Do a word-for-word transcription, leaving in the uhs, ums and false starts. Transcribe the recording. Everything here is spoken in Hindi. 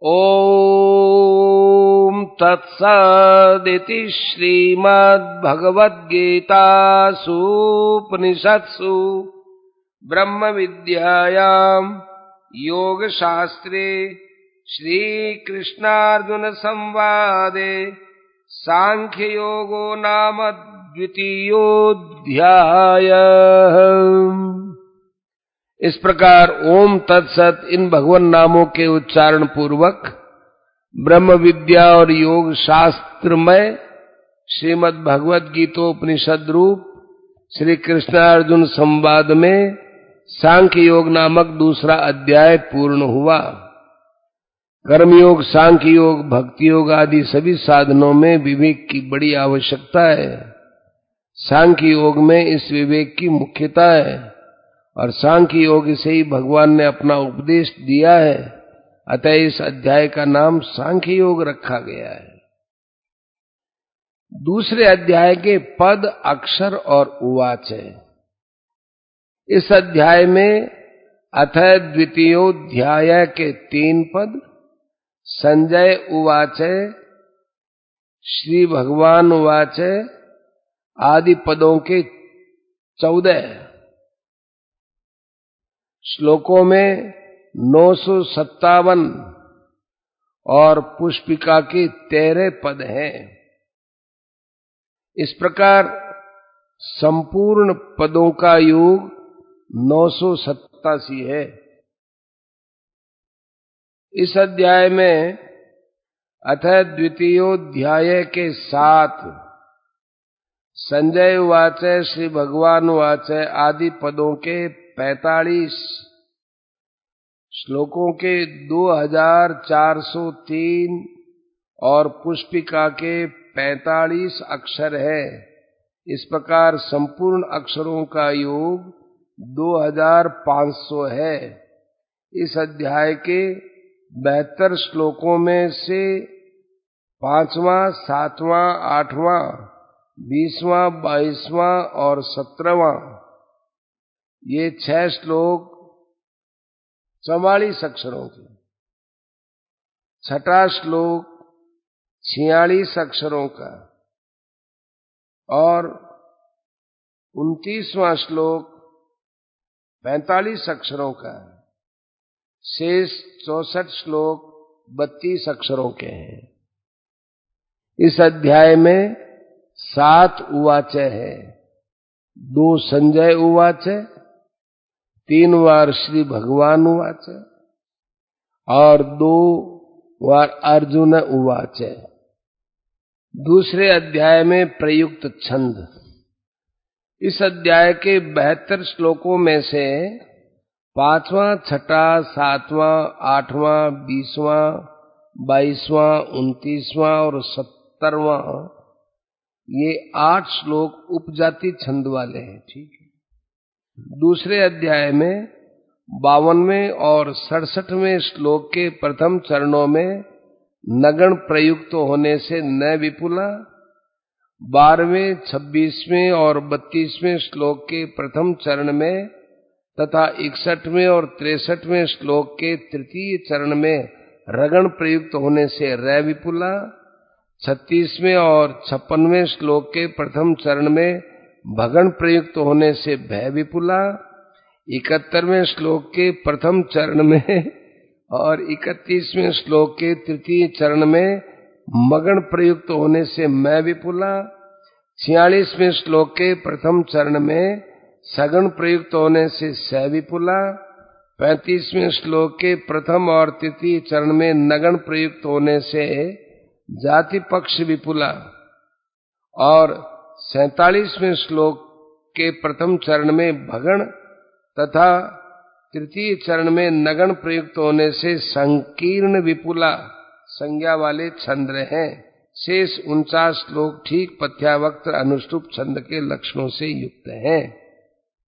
ओम तत्सदिति श्रीमद्भगवद्गीतासूपनिषत्सु ब्रह्मविद्यायां योगशास्त्रे श्रीकृष्णार्जुनसंवादे सांख्ययोगो नाम द्वितीयोऽध्यायः। इस प्रकार ओम तत्सत इन भगवान नामों के उच्चारण पूर्वक ब्रह्म विद्या और योग शास्त्र में श्रीमद् भगवद गीतोपनिषद रूप श्री कृष्णार्जुन संवाद में सांख्य योग नामक दूसरा अध्याय पूर्ण हुआ। कर्मयोग, सांख्य योग, भक्ति योग आदि सभी साधनों में विवेक की बड़ी आवश्यकता है। सांख्य योग में इस विवेक की मुख्यता है और सांख्य योग से ही भगवान ने अपना उपदेश दिया है। अतः इस अध्याय का नाम सांख्य योग रखा गया है। दूसरे अध्याय के पद, अक्षर और उवाच है। इस अध्याय में अथ द्वितीयोध्याय के तीन पद, संजय उवाच, श्री भगवान उवाच आदि पदों के चौदह श्लोकों में नौ सौ सत्तावन और पुष्पिका के तेरह पद हैं। इस प्रकार संपूर्ण पदों का योग नौ सौ सत्तासी है। इस अध्याय में अथ द्वितीयोध्याय के साथ संजय उवाच, श्री भगवान उवाच आदि पदों के पैंतालीस श्लोकों के दो हजार चार सौ तीन और पुष्पिका के पैंतालीस अक्षर है। इस प्रकार संपूर्ण अक्षरों का योग दो हजार पाँच सौ है। इस अध्याय के बहत्तर श्लोकों में से पांचवां, सातवां, आठवां, बीसवां, बाईसवां और सत्रहवां ये छह श्लोक चौवालीस अक्षरों के, छठा श्लोक छियालीस अक्षरों का और उनतीसवां श्लोक पैंतालीस अक्षरों का, शेष चौसठ श्लोक बत्तीस अक्षरों के हैं। इस अध्याय में सात उवाच है। दो संजय उवाच, तीन बार श्री भगवान उवाच और दो बार अर्जुन उवाच। दूसरे अध्याय में प्रयुक्त छंद। इस अध्याय के बहत्तर श्लोकों में से पांचवां, छठा, सातवां, आठवां, बीसवां, बाईसवां, उनतीसवां और सत्तरवां ये आठ श्लोक उपजाति छंद वाले हैं। ठीक है। दूसरे अध्याय में बावनवें और सड़सठवें श्लोक के प्रथम चरणों में नगण प्रयुक्त होने से न विपुला, बारहवें, छब्बीसवें और बत्तीसवें श्लोक के प्रथम चरण में तथा इकसठवें और तिरसठवें श्लोक के तृतीय चरण में रगण प्रयुक्त होने से र विपुला, छत्तीसवें और छप्पनवें श्लोक के प्रथम चरण में भगण प्रयुक्त होने से भय विपुला, इकहत्तरवें श्लोक के प्रथम चरण में और इकतीसवें श्लोक के तृतीय चरण में मगण प्रयुक्त होने से मैं विपुला, छियालीसवें श्लोक के प्रथम चरण में सगण प्रयुक्त होने से स विपुला, पैंतीसवें श्लोक के प्रथम और तृतीय चरण में नगण प्रयुक्त होने से जाति पक्ष विपुला और सैतालीसवें श्लोक के प्रथम चरण में भगण तथा तृतीय चरण में नगण प्रयुक्त होने से संकीर्ण विपुला संज्ञा वाले छंद हैं। शेष उनचास श्लोक ठीक पथ्यावक्त्र अनुष्टुप छंद के लक्षणों से युक्त हैं।